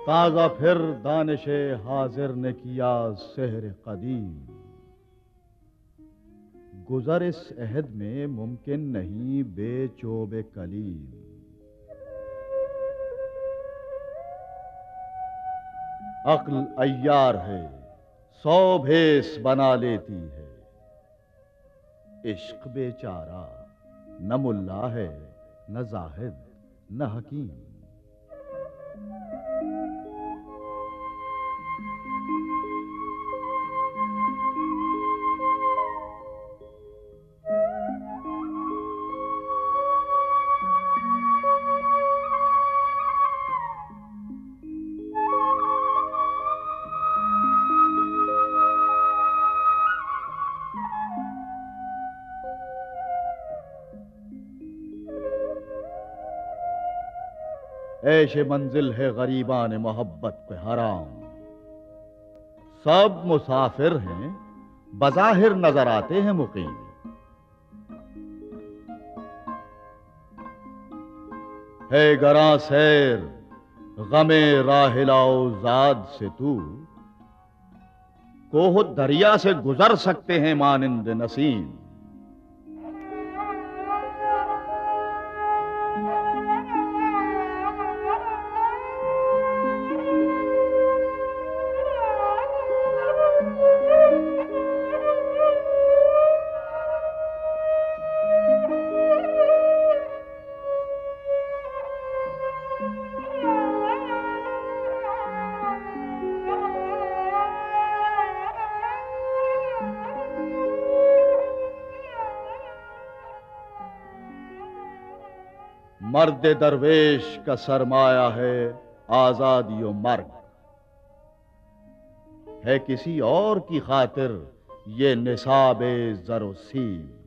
ताज़ा फिर दानिशे हाजिर ने किया सेहर कदीम। गुजर इस अहद में मुमकिन नहीं बेचोबे कलीम। अक्ल अय्यार है, 100 भेस बना लेती है। इश्क बेचारा न मुल्ला है, न जाहिद, न हकीम। ऐशे मंजिल है गरीबान मोहब्बत पे हराम। सब मुसाफिर हैं, बज़ाहिर नजर आते हैं मुकीम। है गरा सैर गमे राहिलाओ जाद से तू, कोह दरिया से गुजर सकते हैं मानिंद नसीम। मर्द दरवेश का सरमाया है आजादी और मर्ग। है किसी और की खातिर ये निसाबे ज़रो सीम।